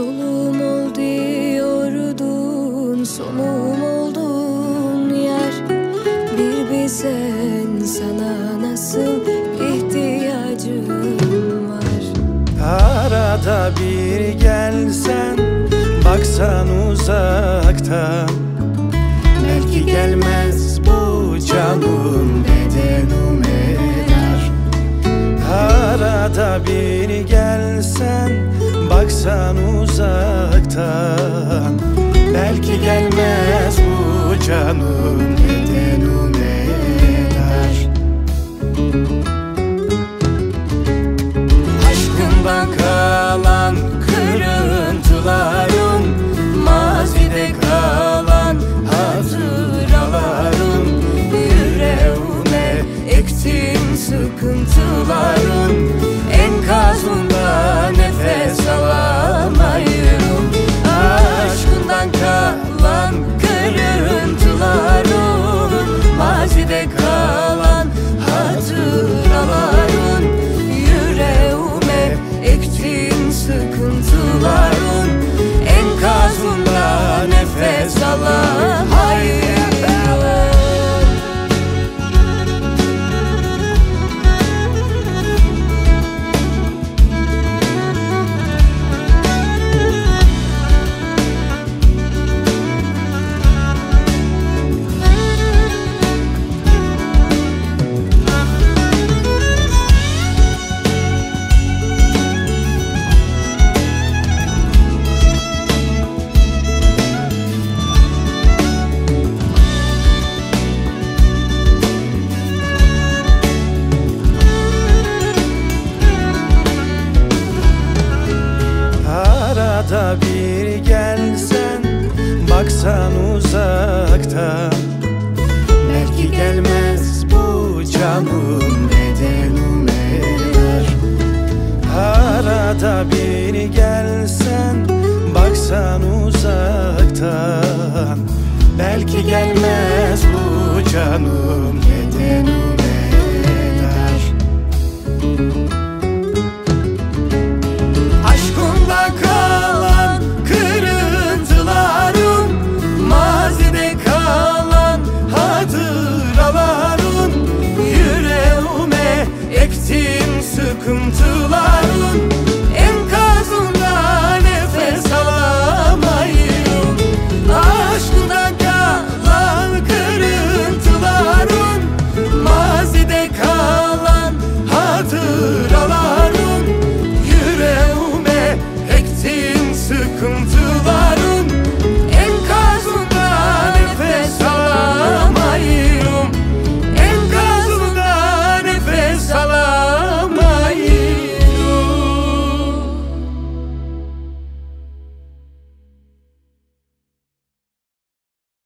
Yolum ol diyordun, sonum oldun yer. Bir bilsen sana nasıl ihtiyacım var. Arada bir gelsen, baksan uzaktan, belki gelmez bu canım bedenim eder. Arada bir gelsen, baksan uzaktan, belki gelmez bu canım bedenim eder. Aşkından kalan kırıntılarım, mazide kalan hatıralarım, yüreğime ektim sıkıntılarım, enkazında nefes alamıyorum. Aşkından kalan kırıntılarım, mazide kalan hatıralarım, yüreğime ektim sıkıntılarım, enkazında nefes alamıyorum. Arada bir gelsen, baksan uzaktan, belki gelmez bu canım bedenim eder. Arada bir gelsen, baksan uzaktan, belki gelmez bu canım